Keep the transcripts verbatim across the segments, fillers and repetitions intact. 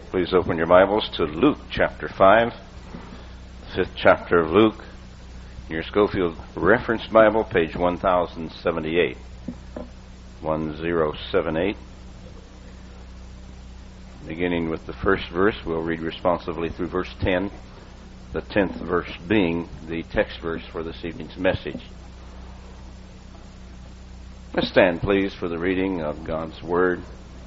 Please open your Bibles to Luke chapter five, fifth chapter of Luke, your Schofield Reference Bible, page one thousand seventy-eight, one thousand seventy-eight. Beginning with the first verse, we'll read responsively through verse ten, the tenth verse being the text verse for this evening's message. Let's stand, please, for the reading of God's Word.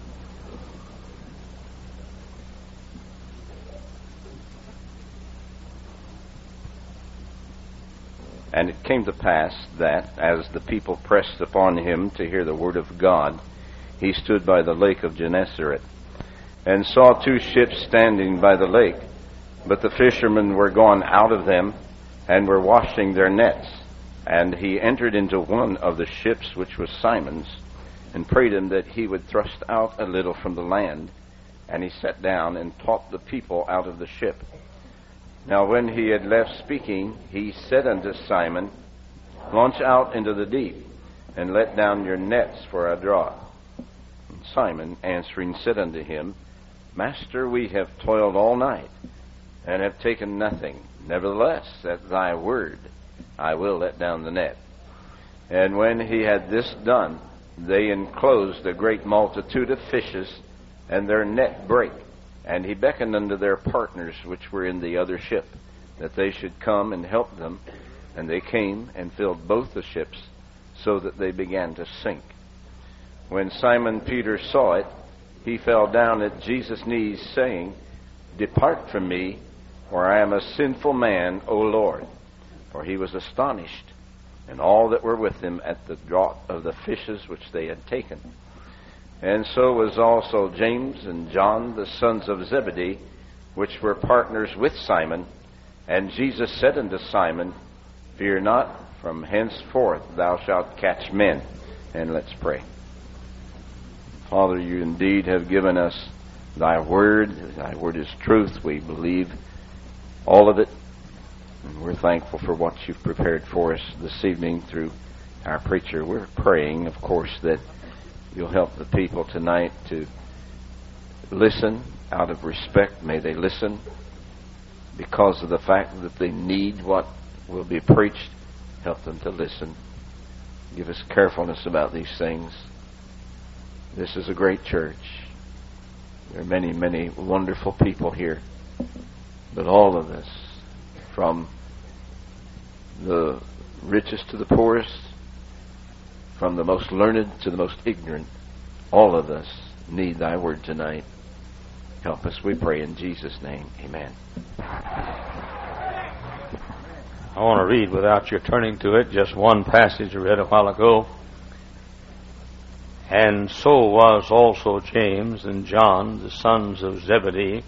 And it came to pass that, as the people pressed upon him to hear the word of God, he stood by the lake of Gennesaret, and saw two ships standing by the lake. But the fishermen were gone out of them, and were washing their nets. And he entered into one of the ships, which was Simon's, and prayed him that he would thrust out a little from the land. And he sat down and taught the people out of the ship. Now when he had left speaking, he said unto Simon, Launch out into the deep, and let down your nets for a draught. And Simon answering said unto him, Master, we have toiled all night, and have taken nothing. Nevertheless, at thy word, I will let down the net. And when he had this done, they enclosed a great multitude of fishes, and their net brake. And he beckoned unto their partners which were in the other ship, that they should come and help them. And they came and filled both the ships, so that they began to sink. When Simon Peter saw it, he fell down at Jesus' knees, saying, Depart from me, for I am a sinful man, O Lord. For he was astonished, and all that were with him, at the draught of the fishes which they had taken. And so was also James and John, the sons of Zebedee, which were partners with Simon. And Jesus said unto Simon, Fear not, from henceforth thou shalt catch men. And let's pray. Father, you indeed have given us thy word. Thy word is truth. We believe all of it. And we're thankful for what you've prepared for us this evening through our preacher. We're praying, of course, that you'll help the people tonight to listen out of respect. May they listen because of the fact that they need what will be preached. Help them to listen. Give us carefulness about these things. This is a great church. There are many, many wonderful people here. But all of us, from the richest to the poorest, from the most learned to the most ignorant, all of us need thy word tonight. Help us, we pray, in Jesus' name. Amen. I want to read, without your turning to it, just one passage I read a while ago. And so was also James and John, the sons of Zebedee,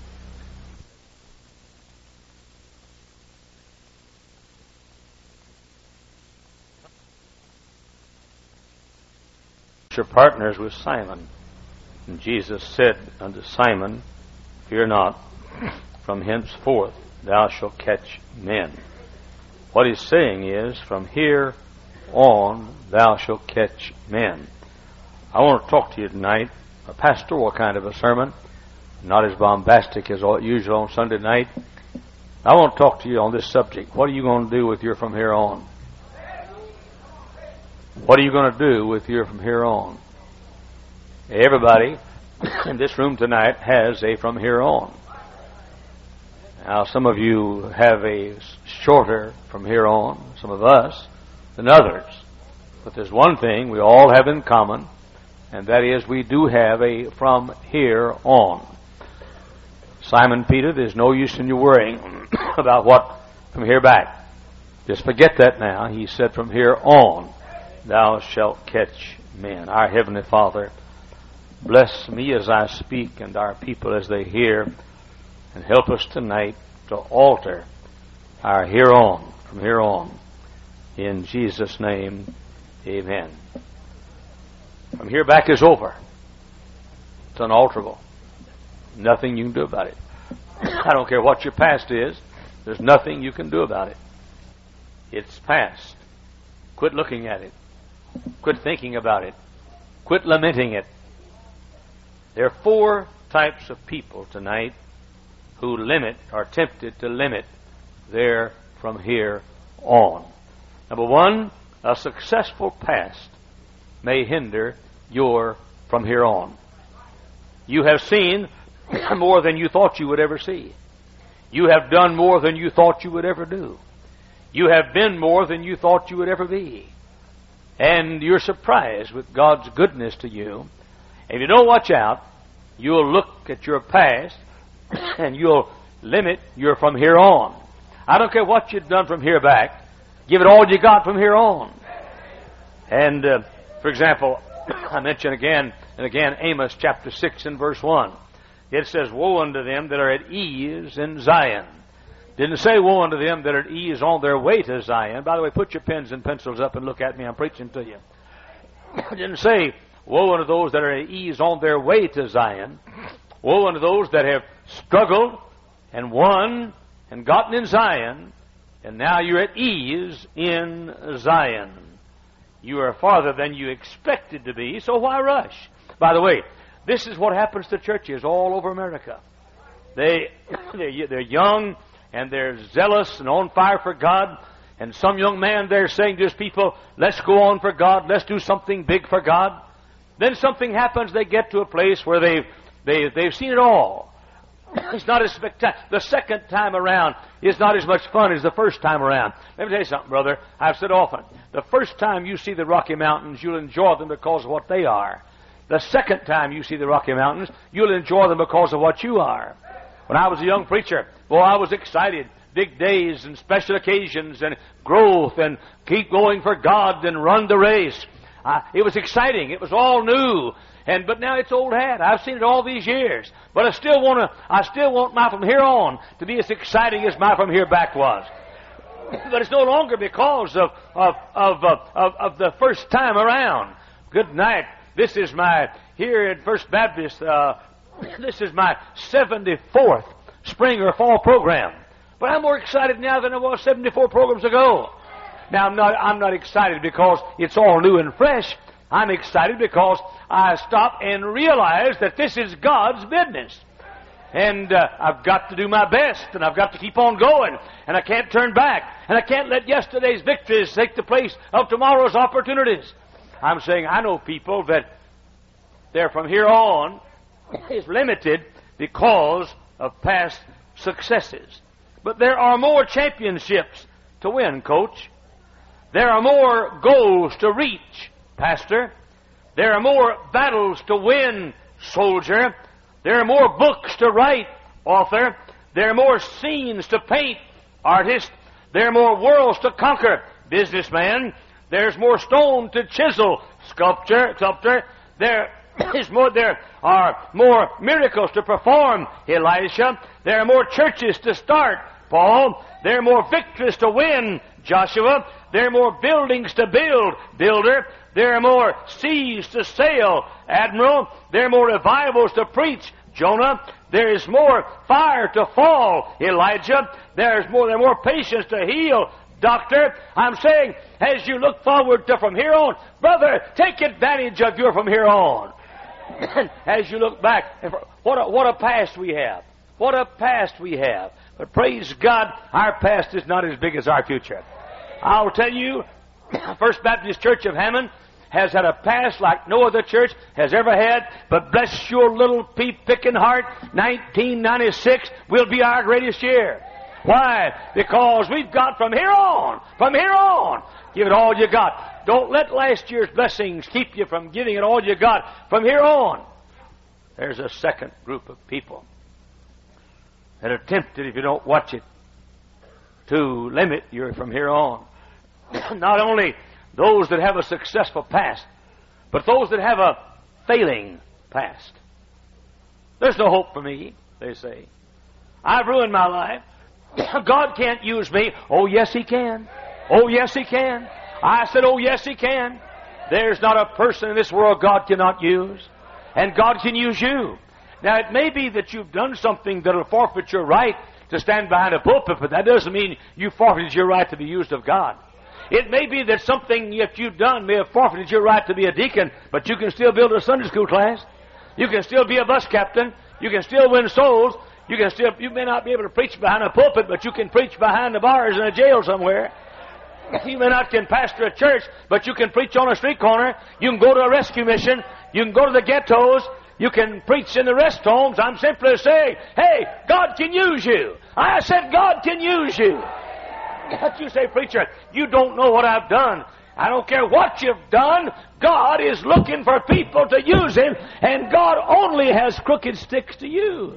your partners with Simon. And Jesus said unto Simon, Fear not, from henceforth thou shalt catch men. What he's saying is, from here on thou shalt catch men. I want to talk to you tonight, a pastoral kind of a sermon, not as bombastic as usual on Sunday night. I want to talk to you on this subject. What are you going to do with your from here on? What are you going to do with your from here on? Everybody in this room tonight has a from here on. Now, some of you have a shorter from here on, some of us, than others. But there's one thing we all have in common, and that is we do have a from here on. Simon Peter, there's no use in you worrying about what from here back. Just forget that now. He said from here on thou shalt catch men. Our Heavenly Father, bless me as I speak and our people as they hear, and help us tonight to alter our here on, from here on. In Jesus' name, amen. From here back is over. It's unalterable. Nothing you can do about it. I don't care what your past is. There's nothing you can do about it. It's past. Quit looking at it. Quit thinking about it. Quit lamenting it. There are four types of people tonight who limit, are tempted to limit their from here on. Number one, a successful past may hinder your from here on. You have seen more than you thought you would ever see. You have done more than you thought you would ever do. You have been more than you thought you would ever be. And you're surprised with God's goodness to you. If you don't watch out, you'll look at your past and you'll limit your from here on. I don't care what you've done from here back. Give it all you got from here on. And, uh, for example, I mention again and again Amos chapter six and verse one. It says, woe unto them that are at ease in Zion. Didn't say woe unto them that are at ease on their way to Zion. By the way, put your pens and pencils up and look at me. I'm preaching to you. Didn't say woe unto those that are at ease on their way to Zion. Woe unto those that have struggled and won and gotten in Zion, and now you're at ease in Zion. You are farther than you expected to be, so why rush? By the way, this is what happens to churches all over America. They, they're, they're young, and they're zealous and on fire for God, and some young man there saying to his people, let's go on for God, let's do something big for God. Then something happens, they get to a place where they've, they, they've seen it all. It's not as spectacular. The second time around is not as much fun as the first time around. Let me tell you something, brother. I've said often, the first time you see the Rocky Mountains, you'll enjoy them because of what they are. The second time you see the Rocky Mountains, you'll enjoy them because of what you are. When I was a young preacher, boy, I was excited. Big days and special occasions and growth and keep going for God and run the race. Uh, it was exciting. It was all new. And but now it's old hat. I've seen it all these years. But I still want to. I still want my from here on to be as exciting as my from here back was. But it's no longer because of of of of, of, of the first time around. Good night. This is my here at First Baptist. Uh, this is my seventy-fourth spring or fall program. But I'm more excited now than I was seventy-four programs ago. Now I'm not. I'm not excited because it's all new and fresh. I'm excited because I stop and realize that this is God's business. And uh, I've got to do my best, and I've got to keep on going, and I can't turn back, and I can't let yesterday's victories take the place of tomorrow's opportunities. I'm saying I know people that they're from here on is limited because of past successes. But there are more championships to win, coach. There are more goals to reach, pastor. There are more battles to win, soldier. There are more books to write, author. There are more scenes to paint, artist. There are more worlds to conquer, businessman. There's more stone to chisel, sculptor, sculptor. There is more. There are more miracles to perform, Elisha. There are more churches to start, Paul. There are more victories to win, Joshua. There are more buildings to build, builder. There are more seas to sail, Admiral. There are more revivals to preach, Jonah. There is more fire to fall, Elijah. There is more, there are more patience to heal, Doctor. I'm saying, as you look forward to from here on, brother, take advantage of your from here on. As you look back, what a, what a past we have. What a past we have. But praise God, our past is not as big as our future. I'll tell you, First Baptist Church of Hammond has had a past like no other church has ever had, but bless your little pea-picking heart, nineteen ninety-six will be our greatest year. Why? Because we've got from here on, from here on, give it all you got. Don't let last year's blessings keep you from giving it all you got from here on. There's a second group of people that are tempted, if you don't watch it, to limit your from here on. Not only those that have a successful past, but those that have a failing past. There's no hope for me, they say. I've ruined my life. God can't use me. Oh, yes, He can. Oh, yes, He can. I said, oh, yes, He can. There's not a person in this world God cannot use. And God can use you. Now, it may be that you've done something that will forfeit your right to stand behind a pulpit, but that doesn't mean you forfeited your right to be used of God. It may be that something that you've done may have forfeited your right to be a deacon, but you can still build a Sunday school class. You can still be a bus captain. You can still win souls. You can still, you may not be able to preach behind a pulpit, but you can preach behind the bars in a jail somewhere. You may not can pastor a church, but you can preach on a street corner. You can go to a rescue mission. You can go to the ghettos. You can preach in the rest homes. I'm simply saying, hey, God can use you. I said God can use you. But you say, preacher, you don't know what I've done. I don't care what you've done. God is looking for people to use Him, and God only has crooked sticks to use.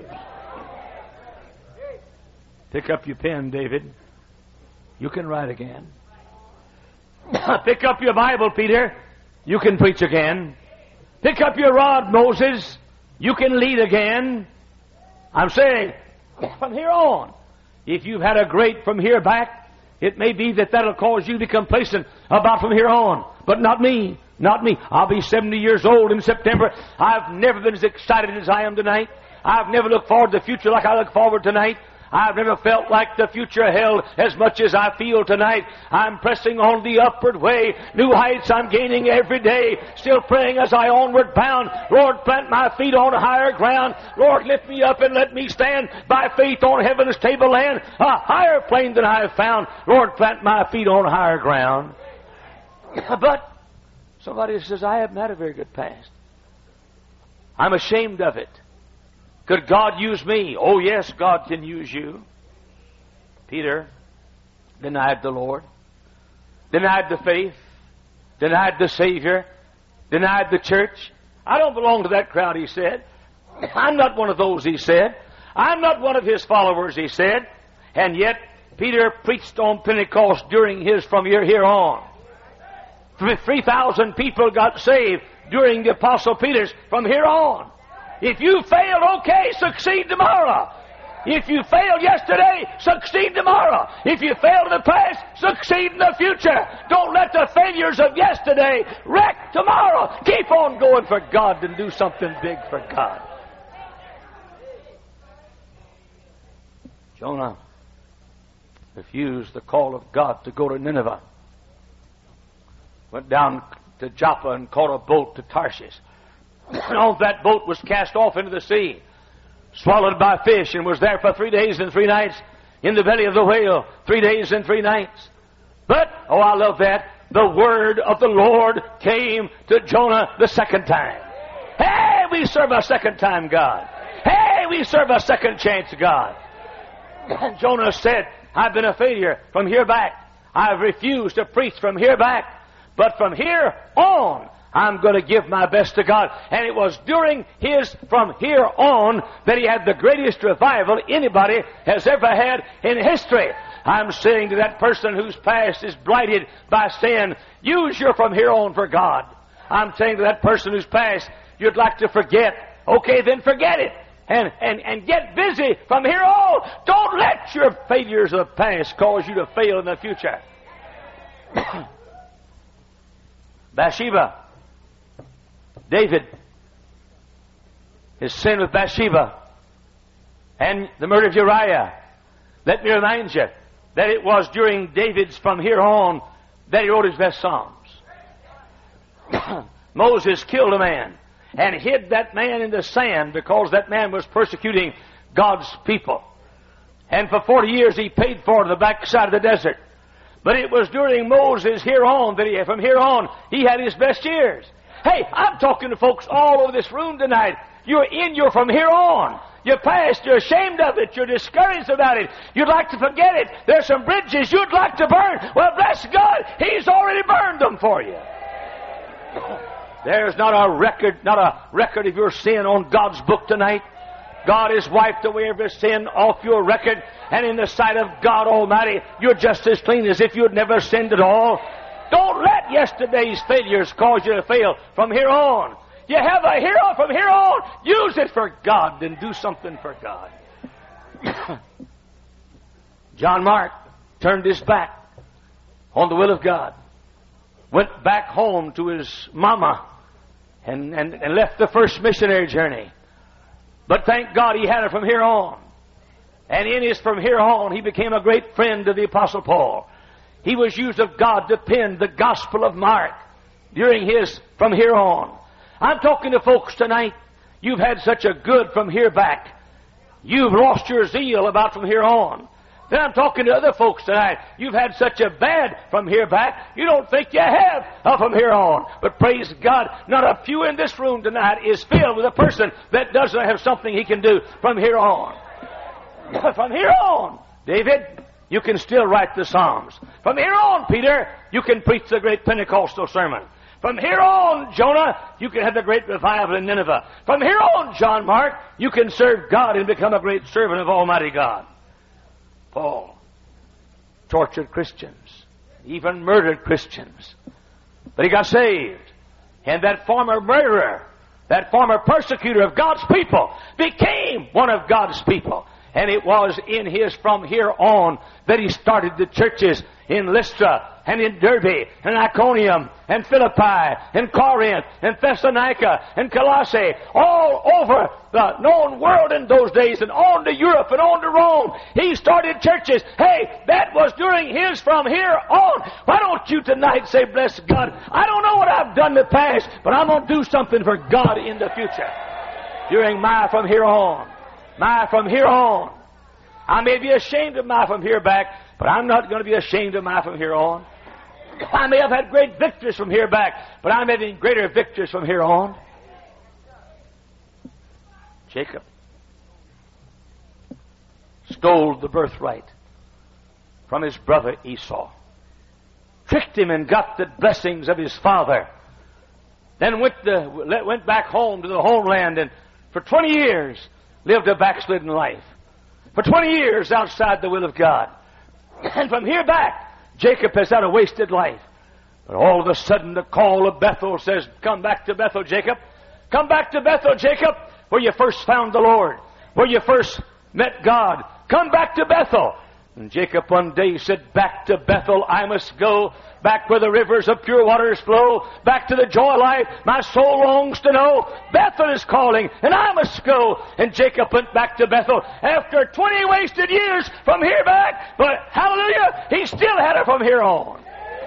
Pick up your pen, David. You can write again. Pick up your Bible, Peter. You can preach again. Pick up your rod, Moses. You can lead again. I'm saying, from here on, if you've had a great from here back, it may be that that'll cause you to be complacent about from here on. But not me. Not me. I'll be seventy years old in September. I've never been as excited as I am tonight. I've never looked forward to the future like I look forward tonight. I've never felt like the future held as much as I feel tonight. I'm pressing on the upward way. New heights I'm gaining every day. Still praying as I onward bound. Lord, plant my feet on higher ground. Lord, lift me up and let me stand by faith on heaven's tableland. A higher plane than I have found. Lord, plant my feet on higher ground. But somebody says, I haven't had a very good past. I'm ashamed of it. Could God use me? Oh, yes, God can use you. Peter denied the Lord, denied the faith, denied the Savior, denied the church. I don't belong to that crowd, he said. I'm not one of those, he said. I'm not one of his followers, he said. And yet, Peter preached on Pentecost during his from here, here on. three thousand people got saved during the Apostle Peter's from here on. If you failed, okay, succeed tomorrow. If you failed yesterday, succeed tomorrow. If you failed in the past, succeed in the future. Don't let the failures of yesterday wreck tomorrow. Keep on going for God and do something big for God. Jonah refused the call of God to go to Nineveh. Went down to Joppa and caught a boat to Tarshish. And on that boat was cast off into the sea, swallowed by fish, and was there for three days and three nights in the belly of the whale, three days and three nights. But, oh, I love that, the word of the Lord came to Jonah the second time. Hey, we serve a second time God. Hey, we serve a second chance God. And Jonah said, I've been a failure from here back. I've refused to preach from here back. But from here on, I'm going to give my best to God. And it was during his from here on that he had the greatest revival anybody has ever had in history. I'm saying to that person whose past is blighted by sin, use your from here on for God. I'm saying to that person whose past you'd like to forget, okay, then forget it. And, and, and get busy from here on. Don't let your failures of the past cause you to fail in the future. Bathsheba. David, his sin with Bathsheba, and the murder of Uriah. Let me remind you that it was during David's from here on that he wrote his best Psalms. Moses killed a man and hid that man in the sand because that man was persecuting God's people. And for forty years he paid for it on the backside of the desert. But it was during Moses here on that he, from here on, he had his best years. Hey, I'm talking to folks all over this room tonight. You're in your from here on. Your past, you're ashamed of it. You're discouraged about it. You'd like to forget it. There's some bridges you'd like to burn. Well, bless God, He's already burned them for you. There's not a record, not a record of your sin on God's book tonight. God has wiped away every sin off your record, and in the sight of God Almighty, you're just as clean as if you'd never sinned at all. Don't let yesterday's failures cause you to fail from here on. You have a hero from here on. Use it for God and do something for God. John Mark turned his back on the will of God. Went back home to his mama and, and, and left the first missionary journey. But thank God he had it from here on. And in his from here on, he became a great friend of the Apostle Paul. He was used of God to pen the Gospel of Mark during his from here on. I'm talking to folks tonight. You've had such a good from here back. You've lost your zeal about from here on. Then I'm talking to other folks tonight. You've had such a bad from here back, you don't think you have uh, from here on. But praise God, not a few in this room tonight is filled with a person that doesn't have something he can do from here on. From here on, David, you can still write the Psalms. From here on, Peter, you can preach the great Pentecostal sermon. From here on, Jonah, you can have the great revival in Nineveh. From here on, John Mark, you can serve God and become a great servant of Almighty God. Paul tortured Christians, even murdered Christians. But he got saved. And that former murderer, that former persecutor of God's people, became one of God's people. And it was in his from here on that he started the churches in Lystra and in Derbe and Iconium and Philippi and Corinth and Thessalonica and Colossae, all over the known world in those days, and on to Europe and on to Rome. He started churches. Hey, that was during his from here on. Why don't you tonight say, bless God, I don't know what I've done in the past, but I'm going to do something for God in the future. During my from here on. My from here on. I may be ashamed of my from here back, but I'm not going to be ashamed of my from here on. I may have had great victories from here back, but I'm having greater victories from here on. Jacob stole the birthright from his brother Esau, tricked him and got the blessings of his father, then went, the, went back home to the homeland and for twenty years lived a backslidden life. For twenty years outside the will of God. And from here back, Jacob has had a wasted life. But all of a sudden the call of Bethel says, come back to Bethel, Jacob. Come back to Bethel, Jacob, where you first found the Lord, where you first met God. Come back to Bethel. And Jacob one day said, back to Bethel I must go, back where the rivers of pure waters flow, back to the joy life my soul longs to know. Bethel is calling, and I must go. And Jacob went back to Bethel after twenty wasted years from here back, but hallelujah, he still had it from here on.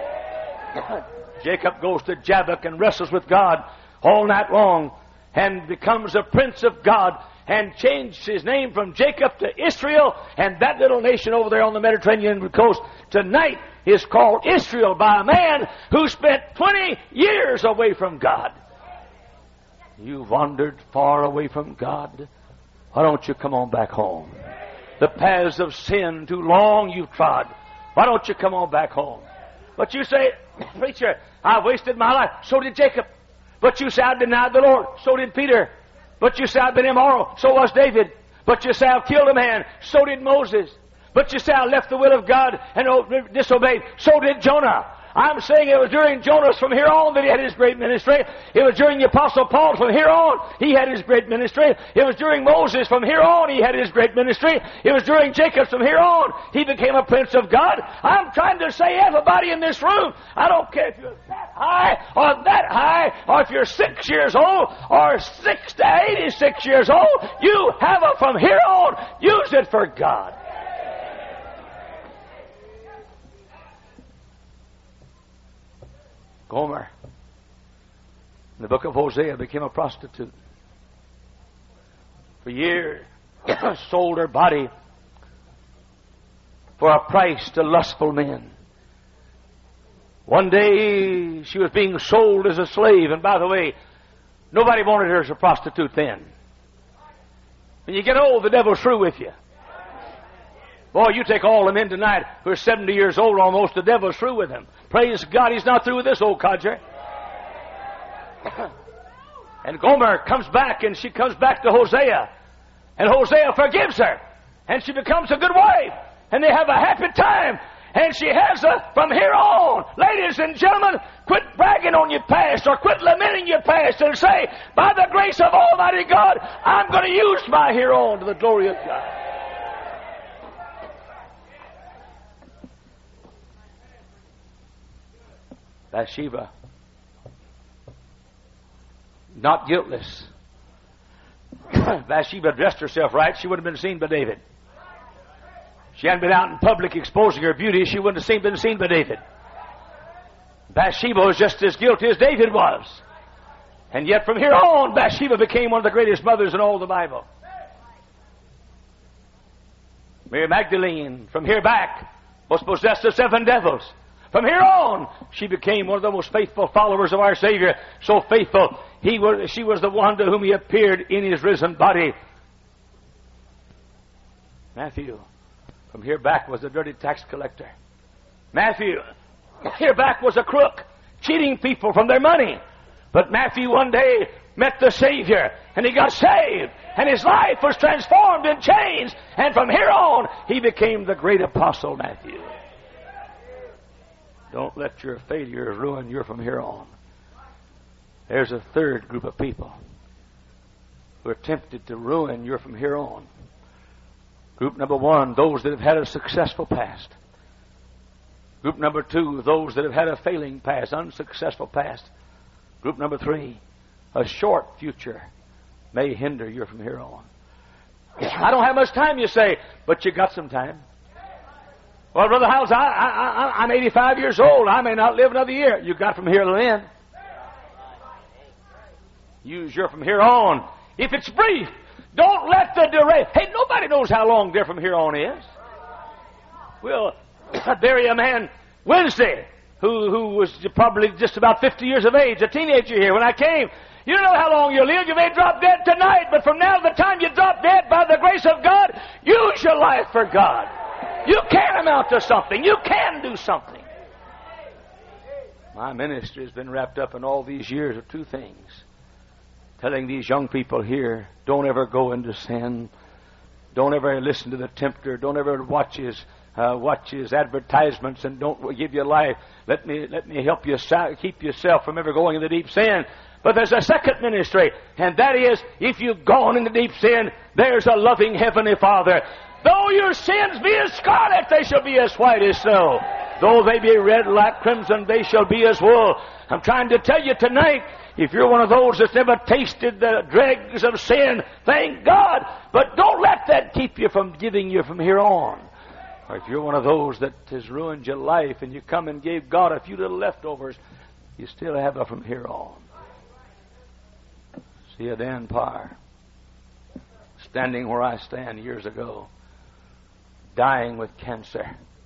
Jacob goes to Jabbok and wrestles with God all night long and becomes a prince of God, and changed his name from Jacob to Israel, and that little nation over there on the Mediterranean coast tonight is called Israel by a man who spent twenty years away from God. You wandered far away from God. Why don't you come on back home? The paths of sin too long you've trod. Why don't you come on back home? But you say, preacher, I wasted my life. So did Jacob. But you say, I denied the Lord. So did Peter. But you say, I've been immoral. So was David. But you say, I've killed a man. So did Moses. But you say, I left the will of God and disobeyed. So did Jonah. I'm saying it was during Jonas from here on that he had his great ministry. It was during the Apostle Paul from here on he had his great ministry. It was during Moses from here on he had his great ministry. It was during Jacob from here on he became a prince of God. I'm trying to say, everybody in this room, I don't care if you're that high or that high, or if you're six years old or six to eighty-six years old, you have it from here on. Use it for God. Gomer, in the book of Hosea, became a prostitute. For years, sold her body for a price to lustful men. One day, she was being sold as a slave. And by the way, nobody wanted her as a prostitute then. When you get old, the devil's through with you. Boy, you take all the men tonight who are seventy years old almost, the devil's through with them. Praise God, he's not through with this old codger. And Gomer comes back, and she comes back to Hosea. And Hosea forgives her. And she becomes a good wife. And they have a happy time. And she has a, from here on, ladies and gentlemen, quit bragging on your past or quit lamenting your past and say, by the grace of Almighty God, I'm going to use my here on to the glory of God. Bathsheba, not guiltless. Bathsheba dressed herself right, she would have been seen by David. She hadn't been out in public exposing her beauty, she wouldn't have seen, been seen by David. Bathsheba was just as guilty as David was. And yet from here on, Bathsheba became one of the greatest mothers in all the Bible. Mary Magdalene, from here back, was possessed of seven devils. From here on, she became one of the most faithful followers of our Savior. So faithful, he was, she was the one to whom he appeared in his risen body. Matthew, from here back, was a dirty tax collector. Matthew, here back, was a crook, cheating people from their money. But Matthew one day met the Savior, and he got saved, and his life was transformed and changed. And from here on, he became the great apostle Matthew. Don't let your failures ruin you from here on. There's a third group of people who are tempted to ruin you from here on. Group number one, those that have had a successful past. Group number two, those that have had a failing past, unsuccessful past. Group number three, a short future may hinder you from here on. I don't have much time, you say, but you got some time. Well, Brother Howells, I, I, I, I'm eighty-five years old. I may not live another year. You got from here to then. Use your from here on. If it's brief, don't let the duration. Hey, nobody knows how long there from here on is. We'll bury a man Wednesday who who was probably just about fifty years of age, a teenager here when I came. You don't know how long you'll live. You may drop dead tonight, but from now to the time you drop dead, by the grace of God, use your life for God. You can amount to something. You can do something. My ministry has been wrapped up in all these years of two things. Telling these young people here, don't ever go into sin. Don't ever listen to the tempter. Don't ever watch his uh, watch his advertisements, and don't give your life. Let me let me help you keep yourself from ever going into deep sin. But there's a second ministry, and that is, if you've gone into deep sin, there's a loving Heavenly Father. Though your sins be as scarlet, they shall be as white as snow. Though they be red like crimson, they shall be as wool. I'm trying to tell you tonight, if you're one of those that's never tasted the dregs of sin, thank God. But don't let that keep you from giving you from here on. Or if you're one of those that has ruined your life and you come and gave God a few little leftovers, you still have it from here on. See a Dan Parr standing where I stand years ago, dying with cancer.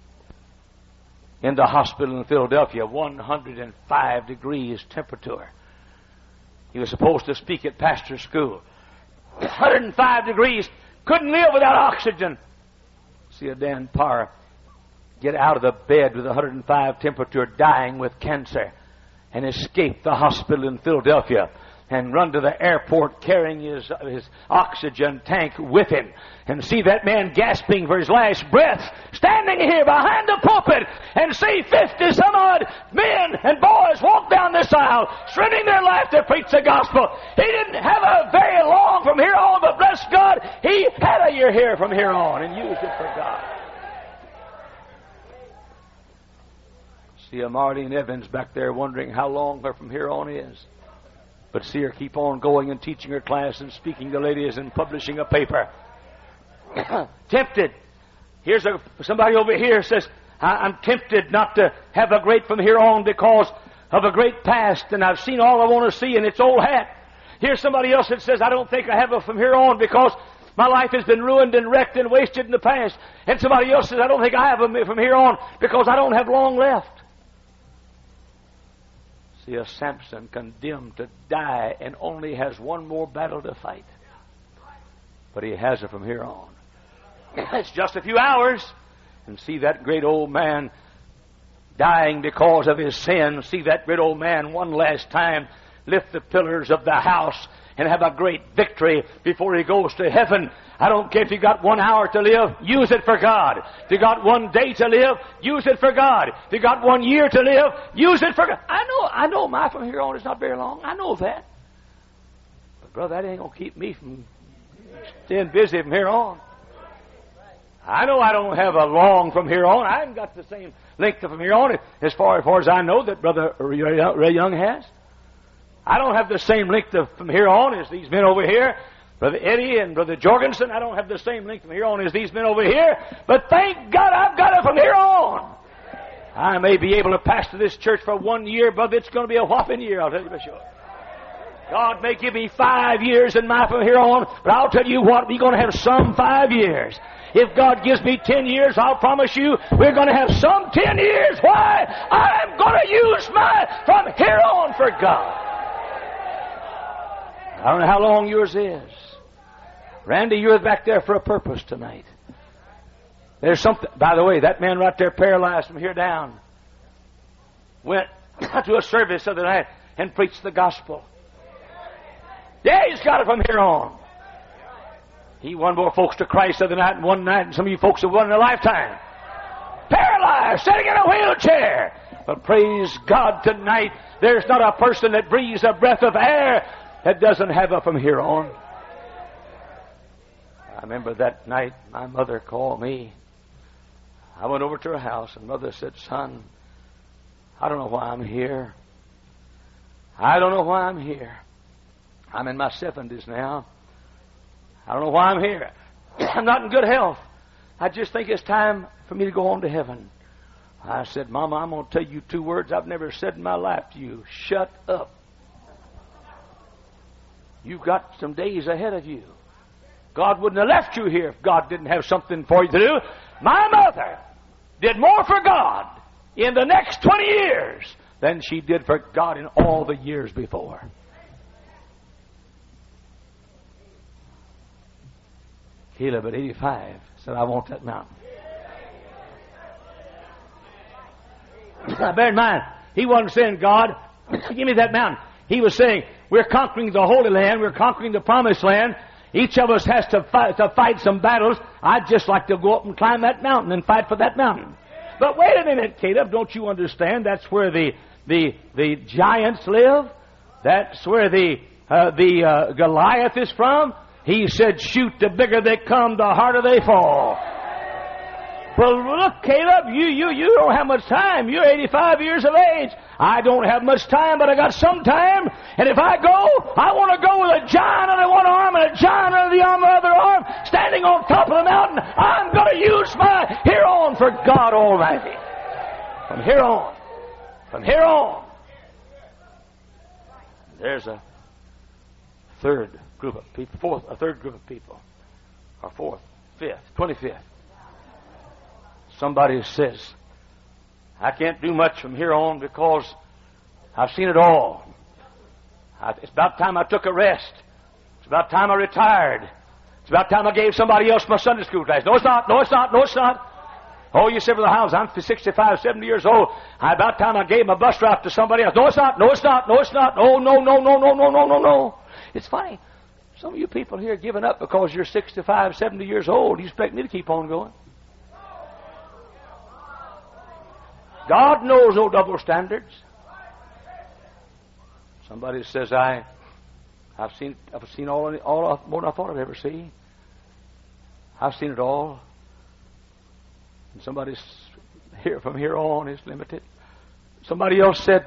In the hospital in Philadelphia, one hundred five degrees temperature. He was supposed to speak at pastor's school. one hundred five degrees, couldn't live without oxygen. See a Dan Parr get out of the bed with one hundred five temperature, dying with cancer, and escape the hospital in Philadelphia and run to the airport carrying his, his oxygen tank with him, and see that man gasping for his last breath, standing here behind the pulpit, and see fifty some odd men and boys walk down this aisle, surrendering their life to preach the gospel. He didn't have a very long from here on, but bless God, he had a year here from here on and used it for God. See a Marlene Evans back there wondering how long her from here on is. But see her keep on going and teaching her class and speaking to ladies and publishing a paper. Tempted. Here's a, somebody over here says, I'm tempted not to have a great from here on because of a great past, and I've seen all I want to see, and it's old hat. Here's somebody else that says, I don't think I have a from here on because my life has been ruined and wrecked and wasted in the past. And somebody else says, I don't think I have a from here on because I don't have long left. See a Samson condemned to die and only has one more battle to fight. But he has it from here on. It's just a few hours. And see that great old man dying because of his sin. See that great old man one last time lift the pillars of the house and have a great victory before he goes to heaven. I don't care if you got one hour to live, use it for God. If you got one day to live, use it for God. If you got one year to live, use it for God. I know, I know my from here on is not very long. I know that. But brother, that ain't going to keep me from staying busy from here on. I know I don't have a long from here on. I haven't got the same length from here on as far, as far as I know that Brother Ray Young has. I don't have the same length of from here on as these men over here. Brother Eddie and Brother Jorgensen, I don't have the same length from here on as these men over here. But thank God I've got it from here on. I may be able to pastor this church for one year, but it's going to be a whopping year, I'll tell you for sure. God may give me five years in my from here on, but I'll tell you what, we're going to have some five years. If God gives me ten years, I'll promise you we're going to have some ten years. Why? I'm going to use my from here on for God. I don't know how long yours is. Randy, you're back there for a purpose tonight. There's something, by the way, that man right there paralyzed from here down went to a service the other night and preached the gospel. Yeah, he's got it from here on. He won more folks to Christ the other night in one night than some of you folks have won in a lifetime. Paralyzed, sitting in a wheelchair. But praise God tonight, there's not a person that breathes a breath of air that doesn't have it from here on. I remember that night my mother called me. I went over to her house and mother said, son, I don't know why I'm here. I don't know why I'm here. I'm in my seventies now. I don't know why I'm here. I'm not in good health. I just think it's time for me to go on to heaven. I said, Mama, I'm going to tell you two words I've never said in my life to you. Shut up. You've got some days ahead of you. God wouldn't have left you here if God didn't have something for you to do. My mother did more for God in the next twenty years than she did for God in all the years before. Caleb at eighty-five said, I want that mountain. Now bear in mind, he wasn't saying, God, give me that mountain. He was saying, we're conquering the Holy Land, we're conquering the Promised Land. Each of us has to fight, to fight some battles. I'd just like to go up and climb that mountain and fight for that mountain. But wait a minute, Caleb, don't you understand? That's where the the the giants live. That's where the uh, the uh, Goliath is from. He said, shoot, the bigger they come, the harder they fall. Well, look, Caleb, you, you, you don't have much time. You're eighty-five years of age. I don't have much time, but I got some time. And if I go, I want to go with a giant under one arm and a giant under the arm, other arm, standing on top of the mountain. I'm going to use my here on for God Almighty. From here on. From here on. There's a third group of people, fourth, a third group of people, or fourth, fifth, twenty-fifth. Somebody says, I can't do much from here on because I've seen it all. I, it's about time I took a rest. It's about time I retired. It's about time I gave somebody else my Sunday school class. No, it's not. No, it's not. No, it's not. Oh, you say, for the house, I'm sixty-five, seventy years old. I, about time I gave my bus route to somebody else. No, it's not. No, it's not. No, it's not. Oh, no, no, no, no, no, no, no, no. It's funny. Some of you people here are giving up because you're sixty-five, seventy years old. You expect me to keep on going? God knows no double standards. Somebody says, I, I've seen, I've seen all, all more than I thought I'd ever see. I've seen it all. And somebody's here from here on is limited. Somebody else said,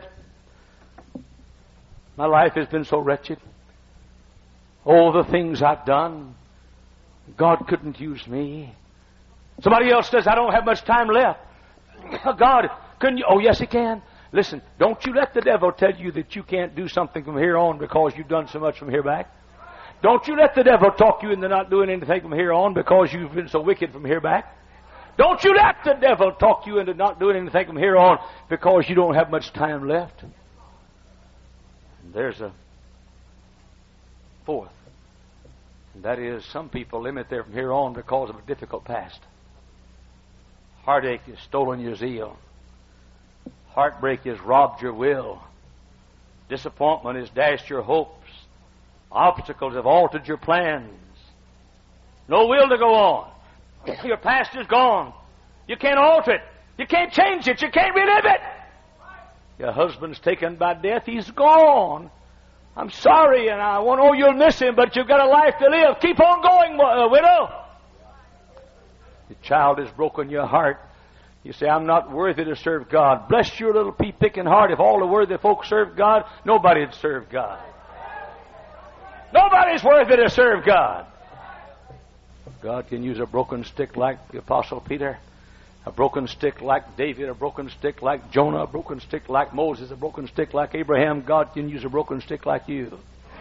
my life has been so wretched. All the things I've done, God couldn't use me. Somebody else says, I don't have much time left. God, couldn't you? Oh, yes, He can. Listen, don't you let the devil tell you that you can't do something from here on because you've done so much from here back. Don't you let the devil talk you into not doing anything from here on because you've been so wicked from here back. Don't you let the devil talk you into not doing anything from here on because you don't have much time left. And there's a fourth. And that is, some people limit their from here on because of a difficult past. Heartache has stolen your zeal. Heartbreak has robbed your will. Disappointment has dashed your hopes. Obstacles have altered your plans. No will to go on. Your past is gone. You can't alter it. You can't change it. You can't relive it. Your husband's taken by death. He's gone. I'm sorry, and I know you'll miss him, but you've got a life to live. Keep on going, uh, widow. The child has broken your heart. You say, I'm not worthy to serve God. Bless your little pea-picking heart. If all the worthy folks served God, nobody'd serve God. Nobody's worthy to serve God. God can use a broken stick like the Apostle Peter, a broken stick like David, a broken stick like Jonah, a broken stick like Moses, a broken stick like Abraham. God can use a broken stick like you.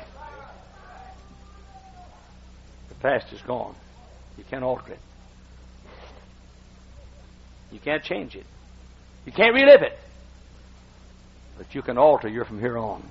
past is gone. You can't alter it. You can't change it. You can't relive it. But you can alter your from here on.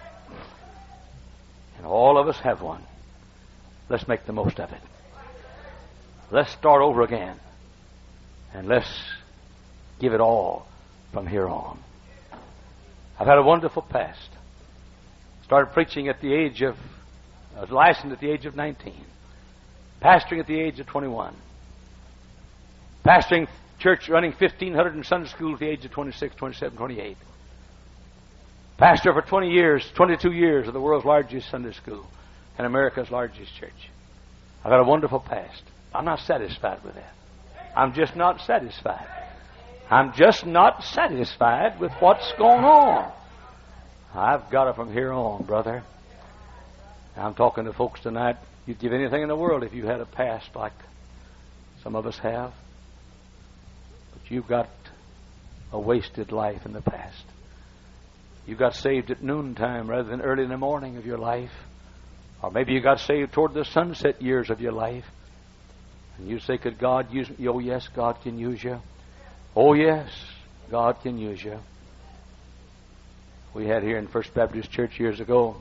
And all of us have one. Let's make the most of it. Let's start over again. And let's give it all from here on. I've had a wonderful past. Started preaching at the age of, I was licensed at the age of nineteen. Pastoring at the age of twenty-one. Pastoring church, running fifteen hundred in Sunday school at the age of twenty-six, twenty-seven, twenty-eight. Pastor for twenty years, twenty-two years of the world's largest Sunday school and America's largest church. I've had a wonderful past. I'm not satisfied with that. I'm just not satisfied. I'm just not satisfied with what's going on. I've got it from here on, brother. I'm talking to folks tonight. You'd give anything in the world if you had a past like some of us have. But you've got a wasted life in the past. You got saved at noontime rather than early in the morning of your life. Or maybe you got saved toward the sunset years of your life. And you say, could God use me? Oh, yes, God can use you. Oh, yes, God can use you. We had here in First Baptist Church years ago,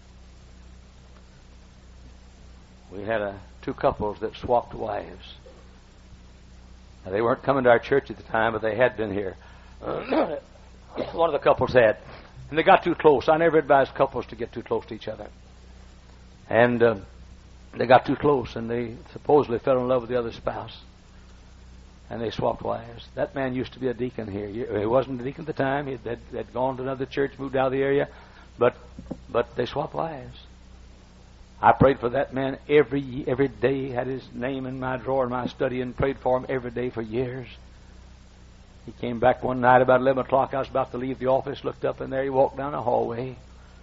we had a, two couples that swapped wives. Now, they weren't coming to our church at the time, but they had been here. One of the couples had. And they got too close. I never advise couples to get too close to each other. And uh, they got too close, and they supposedly fell in love with the other spouse. And they swapped wives. That man used to be a deacon here. He wasn't a deacon at the time. He had, had gone to another church, moved out of the area. But but they swapped wives. I prayed for that man every every day. Had his name in my drawer in my study and prayed for him every day for years. He came back one night about eleven o'clock. I was about to leave the office, looked up in there. He walked down the hallway.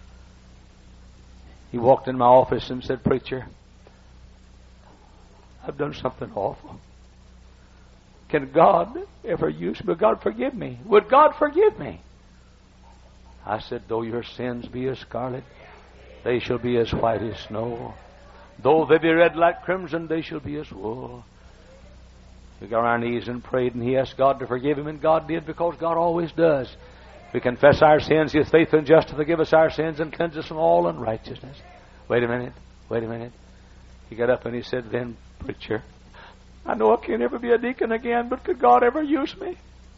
He walked in my office and said, "Preacher, I've done something awful. Can God ever use me? Would God forgive me? Would God forgive me?" I said, "Though your sins be as scarlet, they shall be as white as snow. Though they be red like crimson, they shall be as wool." We got on our knees and prayed, and he asked God to forgive him, and God did, because God always does. We confess our sins. He is faithful and just to forgive us our sins and cleanse us from all unrighteousness. Wait a minute. Wait a minute. He got up and he said, "Then, preacher, I know I can't ever be a deacon again, but could God ever use me?"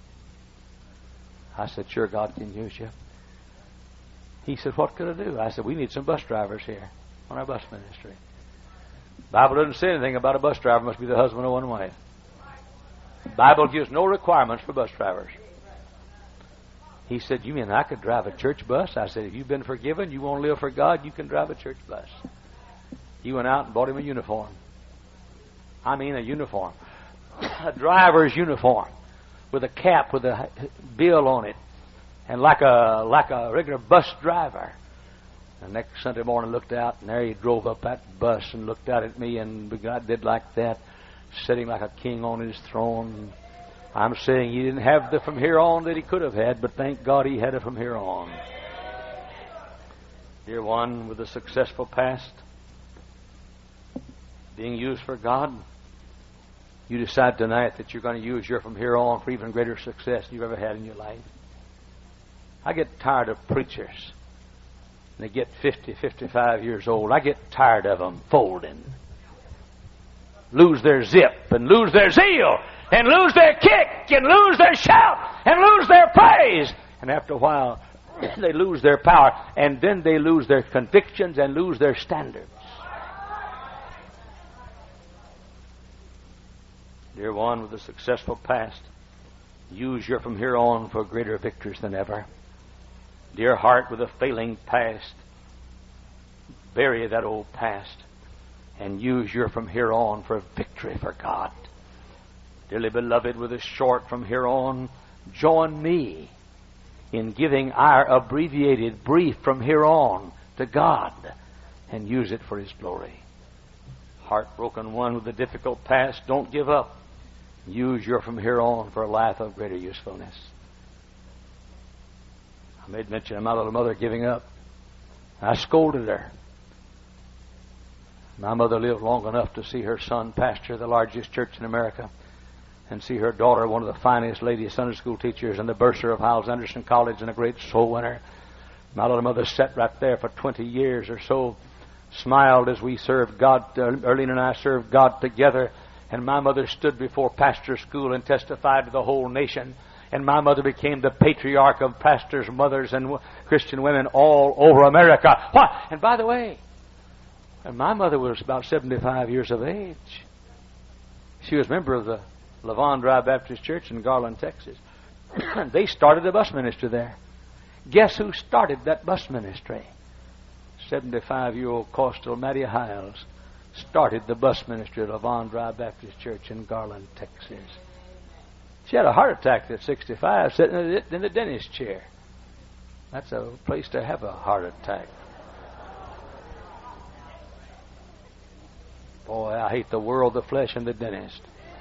I said, "Sure, God can use you." He said, "What could I do?" I said, "We need some bus drivers here on our bus ministry." The Bible doesn't say anything about a bus driver must be the husband of one wife. The Bible gives no requirements for bus drivers. He said, "You mean I could drive a church bus?" I said, "If you've been forgiven, you want to live for God, you can drive a church bus." He went out and bought him a uniform. I mean a uniform. A driver's uniform with a cap with a bill on it, and like a like a regular bus driver. The next Sunday morning, looked out, and there he drove up that bus and looked out at me, and God did like that, sitting like a king on his throne. I'm saying he didn't have the from here on that he could have had, but thank God he had it from here on. Dear one with a successful past, being used for God, you decide tonight that you're going to use your from here on for even greater success than you've ever had in your life. I get tired of preachers. They get fifty, fifty-five years old. I get tired of them folding. Lose their zip and lose their zeal and lose their kick and lose their shout and lose their praise. And after a while, they lose their power, and then they lose their convictions and lose their standards. Dear one with a successful past, use your from here on for greater victories than ever. Dear heart with a failing past, bury that old past and use your from here on for victory for God. Dearly beloved with a short from here on, join me in giving our abbreviated brief from here on to God and use it for His glory. Heartbroken one with a difficult past, don't give up. Use your from here on for a life of greater usefulness. I made mention of my little mother giving up. I scolded her. My mother lived long enough to see her son pastor the largest church in America, and see her daughter, one of the finest lady Sunday school teachers and the bursar of Hyles Anderson College and a great soul winner. My little mother sat right there for twenty years or so, smiled as we served God. Uh, Erlene and I served God together, and my mother stood before pastor school and testified to the whole nation. And my mother became the patriarch of pastors, mothers, and w- Christian women all over America. What? And by the way, and my mother was about seventy-five years of age. She was a member of the Levon Drive Baptist Church in Garland, Texas. They started a bus ministry there. Guess who started that bus ministry? seventy-five-year-old Coastal Mattie Hyles started the bus ministry at Levon Drive Baptist Church in Garland, Texas. She had a heart attack at sixty-five, sitting in the dentist chair. That's a place to have a heart attack. Boy, I hate the world, the flesh, and the dentist.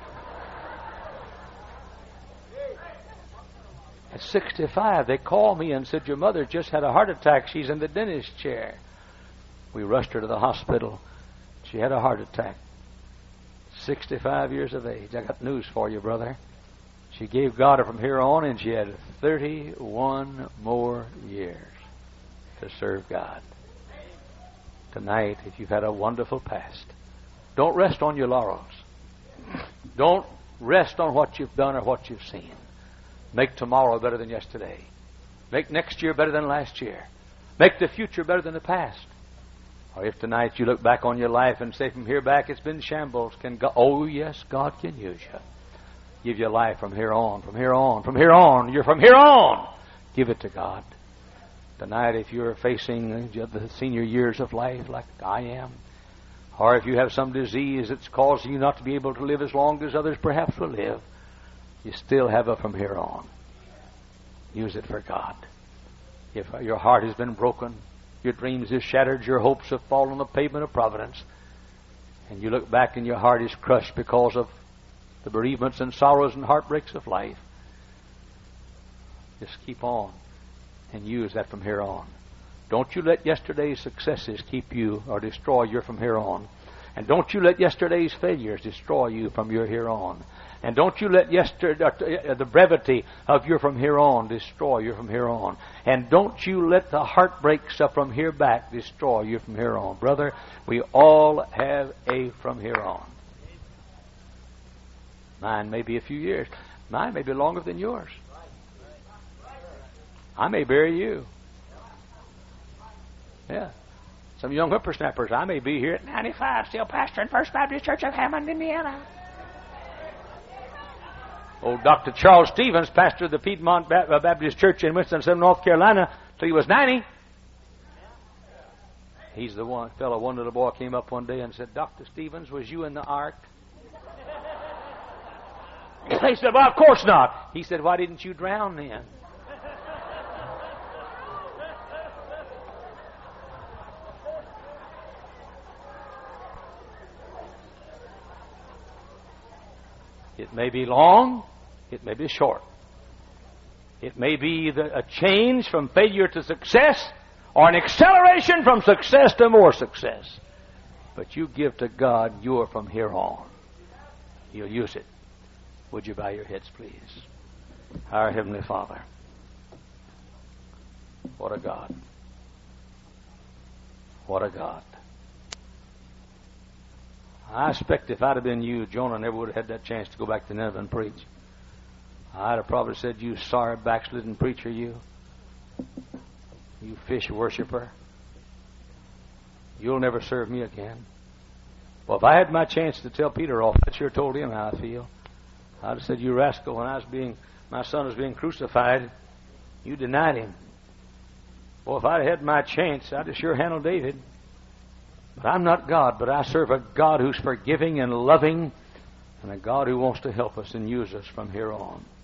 At sixty-five, they called me and said, your mother just had a heart attack. She's in the dentist chair. We rushed her to the hospital. She had a heart attack. sixty-five years of age. I got news for you, brother. She gave God from here on, and she had thirty-one more years to serve God. Tonight, if you've had a wonderful past, don't rest on your laurels. Don't rest on what you've done or what you've seen. Make tomorrow better than yesterday. Make next year better than last year. Make the future better than the past. Or if tonight you look back on your life and say, from here back it's been shambles, can God, oh yes, God can use you. Give your life from here on, from here on, from here on. You're from here on. Give it to God. Tonight, if you're facing the senior years of life like I am, or if you have some disease that's causing you not to be able to live as long as others perhaps will live, you still have a from here on. Use it for God. If your heart has been broken, your dreams are shattered, your hopes have fallen on the pavement of providence, and you look back and your heart is crushed because of the bereavements and sorrows and heartbreaks of life, just keep on and use that from here on. Don't you let yesterday's successes keep you or destroy your from here on. And don't you let yesterday's failures destroy you from your here on. And don't you let yesterday, uh, the brevity of your from here on destroy you from here on. And don't you let the heartbreaks of from here back destroy you from here on. Brother, we all have a from here on. Mine may be a few years. Mine may be longer than yours. I may bury you. Yeah. Some young whippersnappers, I may be here at ninety-five, still pastoring First Baptist Church of Hammond, Indiana. Old Doctor Charles Stevens pastored the Piedmont Baptist Church in Winston-Salem, North Carolina, till he was ninety. He's the one fellow, one little boy came up one day and said, Doctor Stevens, was you in the ark? They said, well, of course not. He said, why didn't you drown then? It may be long, it may be short. It may be the, a change from failure to success, or an acceleration from success to more success. But you give to God your from here on. You'll use it. Would you bow your heads, please? Our Heavenly Father, what a God. What a God. I expect if I'd have been you, Jonah never would have had that chance to go back to Nineveh and preach. I'd have probably said, you sorry backslidden preacher, you. You fish worshiper. You'll never serve me again. Well, if I had my chance to tell Peter off, I sure told him how I feel. I'd have said, you rascal, when I was being, my son was being crucified, you denied him. Well, if I'd had my chance, I'd have sure handled David. But I'm not God, but I serve a God who's forgiving and loving, and a God who wants to help us and use us from here on.